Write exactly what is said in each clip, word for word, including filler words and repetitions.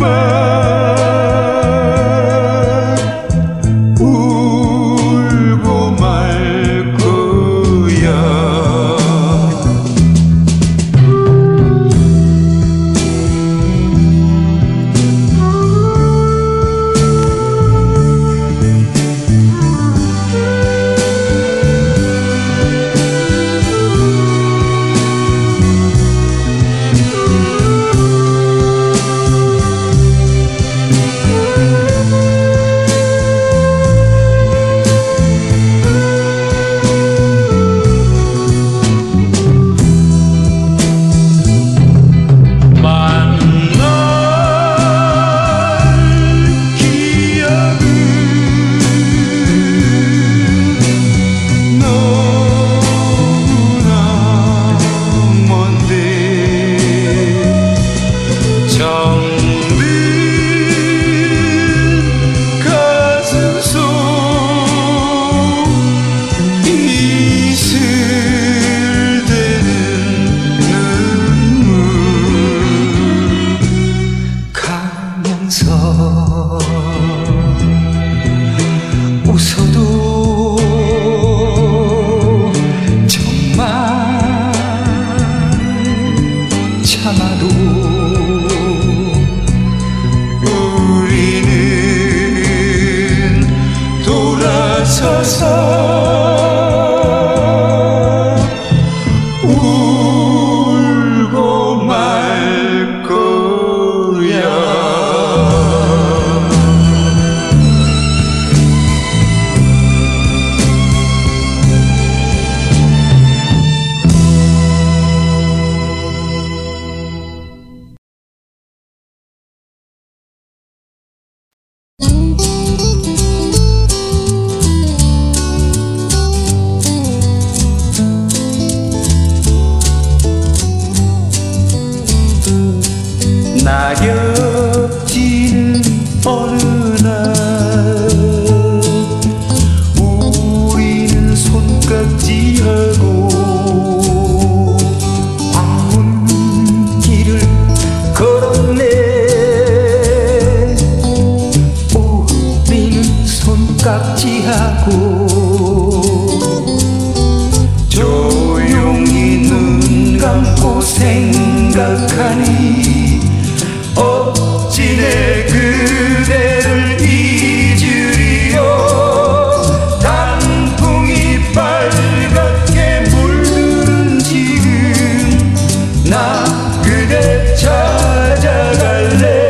낙엽지는 어느 날 우리는 손깍지하고 황혼길을 걸었네. 우리는 손깍지하고 조용히 눈 감고 생각하니 어찌 내 그대를 잊으리요. 단풍이 빨갛게 물드는 지금 나 그대 찾아갈래.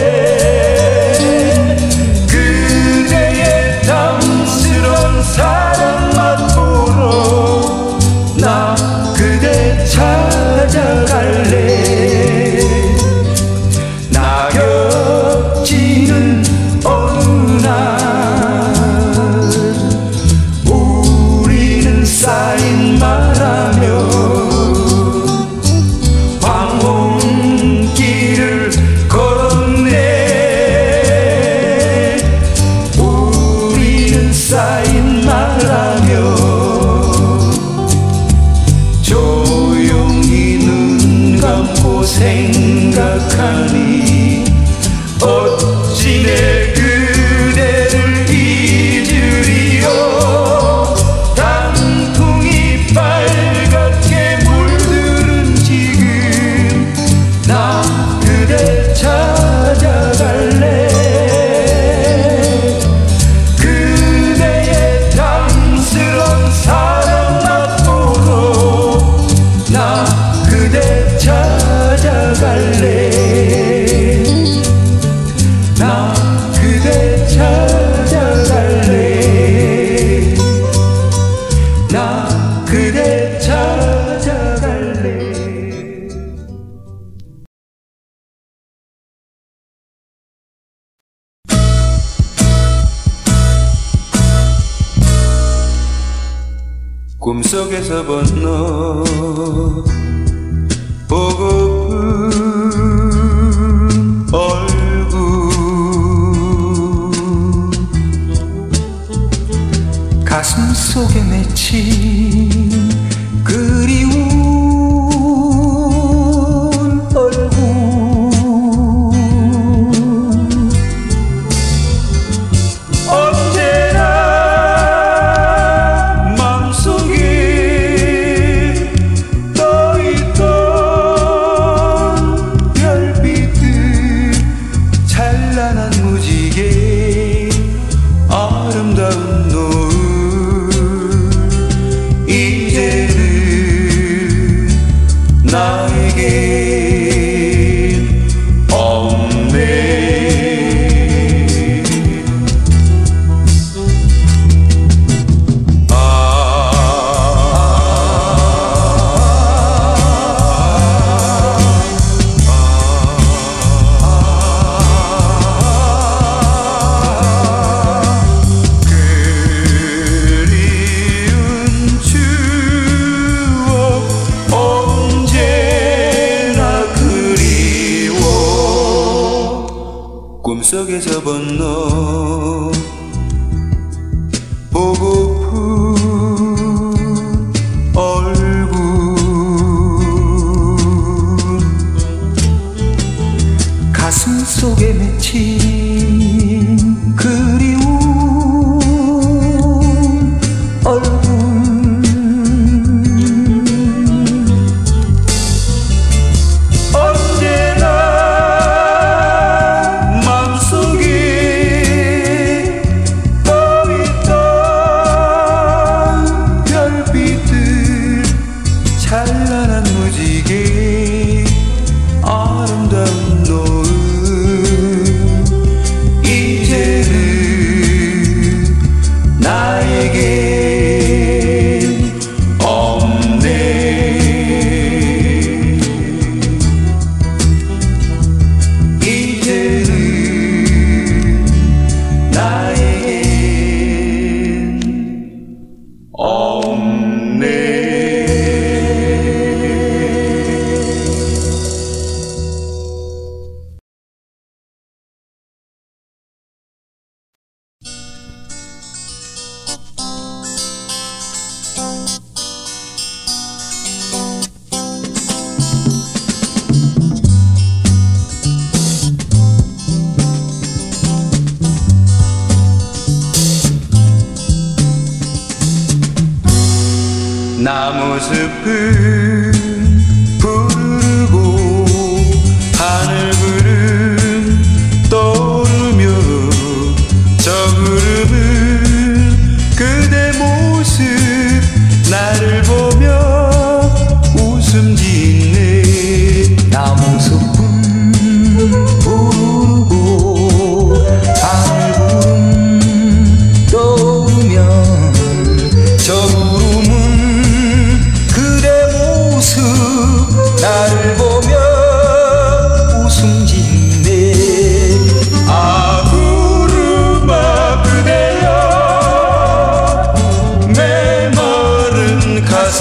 그대의 탐스런 사랑 맛보러 나 그대 찾아갈래. 낙엽지는 어느 날 우리는 쌓인 바라며 황혼길을 걸었네. 우리는 쌓인 바라며 조용히 눈 감고 생각하니 어찌 내 그대를 잊으리요. 단풍이 빨갛게 물드는 지금 나 그대 찾아갈래. 그대의 탐스런 사랑 맛보러 나 그대 찾아갈래. 나 그대 찾아갈래. 나 그대 찾아갈래. 꿈속에서 본 너 보고픈 얼굴 가슴 속에 맺힌 그리운 얼굴 꿈속에서 본 너 보고픈 얼굴 가슴 속에 맺힌 그리운 얼굴 찬란한 무지개 아름다운 노을 이제는 나에겐 없네 이제는 나에겐 없네. 나무숲은 부르고 하늘 구름 떠오르며 저 구름은 그대 모습 나를 보며 웃음 짓네. 나무숲은 부르고 하늘 구름 떠오르며 저 구름은 나를 보며 웃음 짓네. 아 구름아 그대여 메마른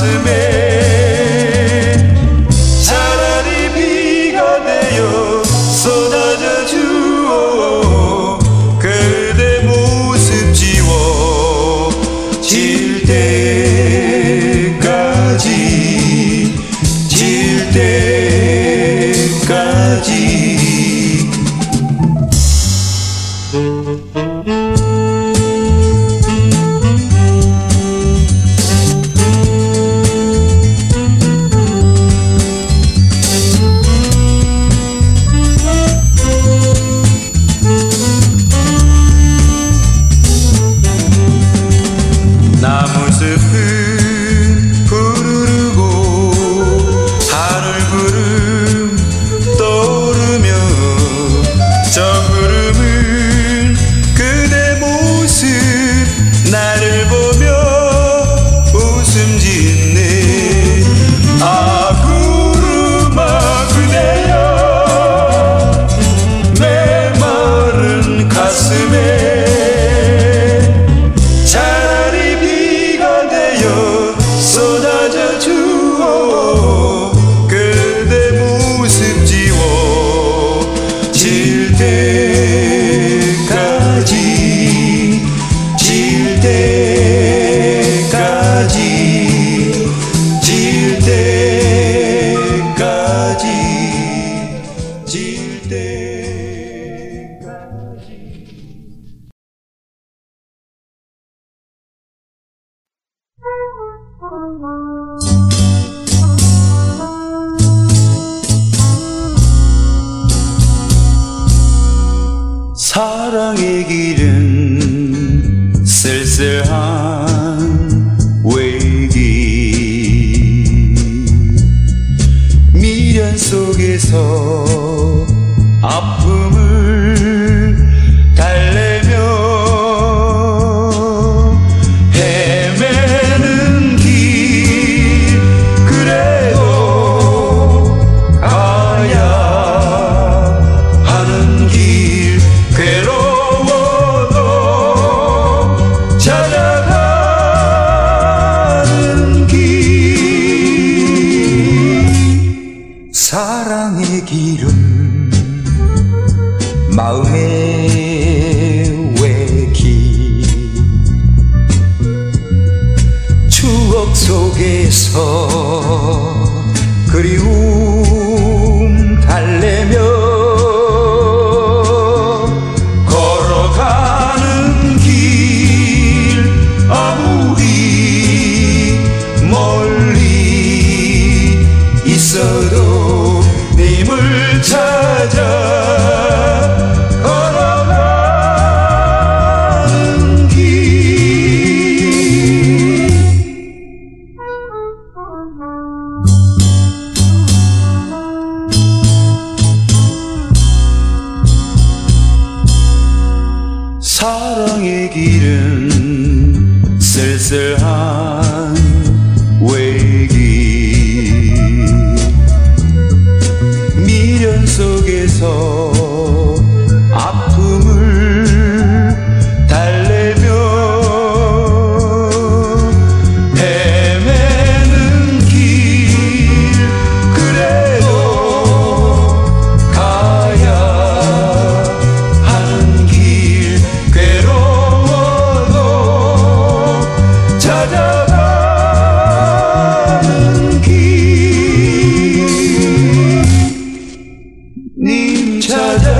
가슴에 차라리 비가 되어 쏟아져 주어 그대 모습 지워질 때까지 질 때까지 나무숲은 푸르르고 하늘 구름 떠오르며 저 구름은 그대 모습 나를 보며 웃음 짓네. 아 구름아 그대여 메마른 가슴에 쏟아져 주어 그대 모습 지워질 때까지 질 때까지 질 때까지 질 때까지 사랑의 길은 쓸쓸한 외길 미련 속에서 아픔을 달래며 헤매는 길 그래도 가야 하는 길 괴로워도 찾아가 마음의 외길 추억 속에서 그리움 달래며 걸어가는 길 아무리 멀리 있어도 님을 찾아 걸어가는 길 사랑의 길은 쓸쓸한 외길 미련 속에서 아픔을 달래며 헤매는 길 그래도 가야 하는 길 괴로워도 찾아가는 길 님 찾아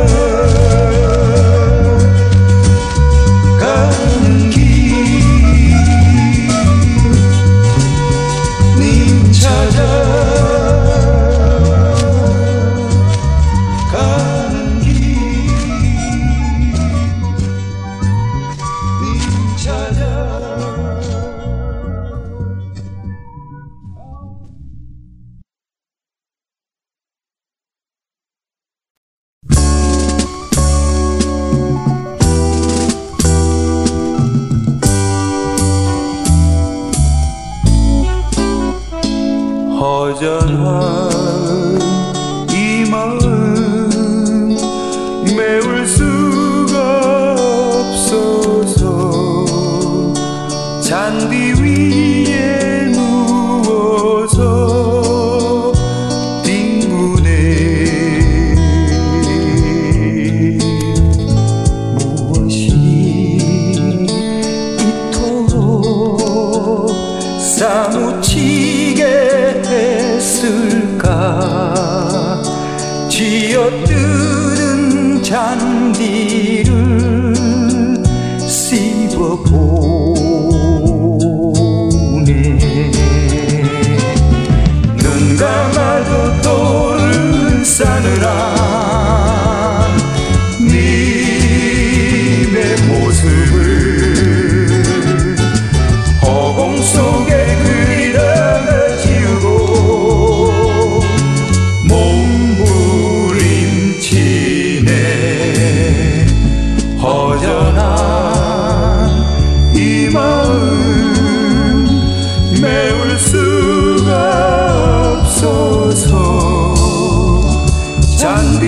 가는 길 님 찾아 가는 길 님 찾아 허전한 이 마음 메울 수가 없어서 잔디 위에 누워서 뒹구네 무엇이 이토록 사무치게 했을까 쥐어뜯은 잔디를 씹어보네 눈 감아도 돌을 싸느라 님의 모습을 허공 속에 그리다가 지우고 몸부림치네 허전한 이 마음 메울 수가 없어서 잔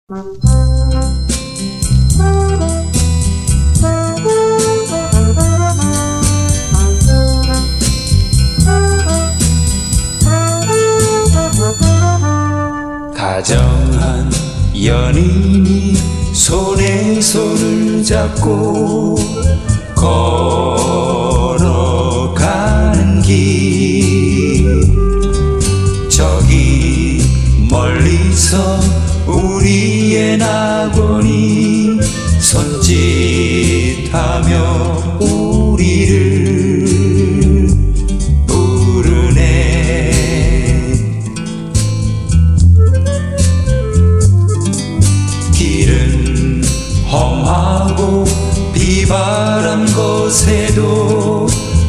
다정한 연인이 손에 손을 잡고 걸어가는 길, 저기 멀리서 우리의 낙원이 손짓하며 우리를 부르네. 길은 험하고 비바람 곳에도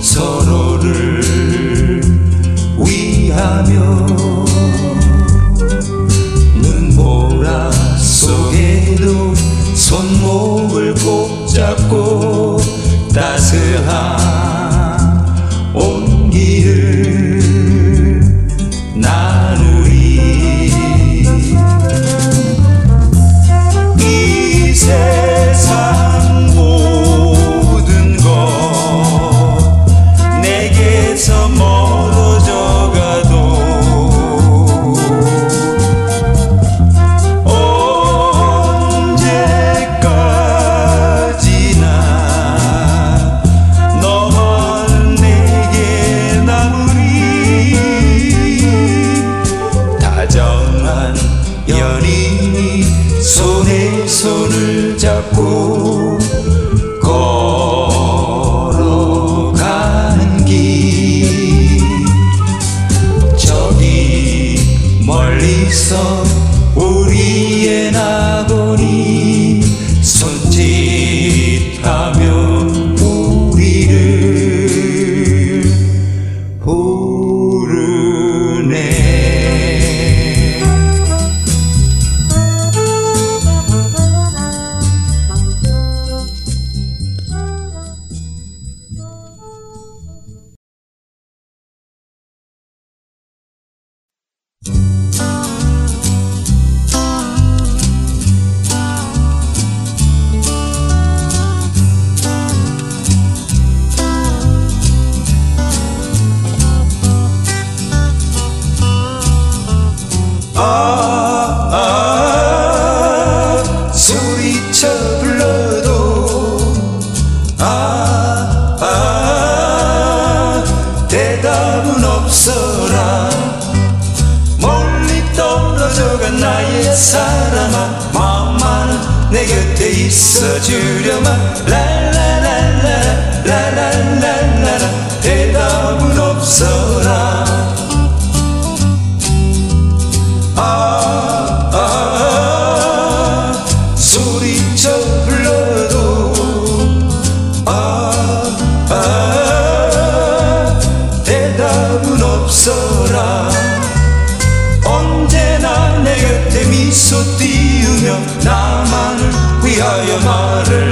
서로를 위하며 눈보라 속에도 손목을 꼭 잡고 따스한 온기를 나누리. 이 세상 모든 것 내게서 멀어져 가도 언제까지나 너만 내게 남으리. 다정한 연인이 손에 손을 잡고 걸어가는 길, 저기 멀리서 우리의 낙원이 손짓하며 우리를 부르네. 아, 아, 소리쳐 불러도 아, 아, 대답은 없어라. 멀리 떨어져간 나의 사람아, 마음만은 내 곁에 있어주려마. 랄랄랄라 랄랄랄라 대답은 없어라. 아, 아, 소리쳐 불러도 아, 아, 대답은 없어라. 언제나 내 곁에 미소 띄우며 나만을 위하여 말을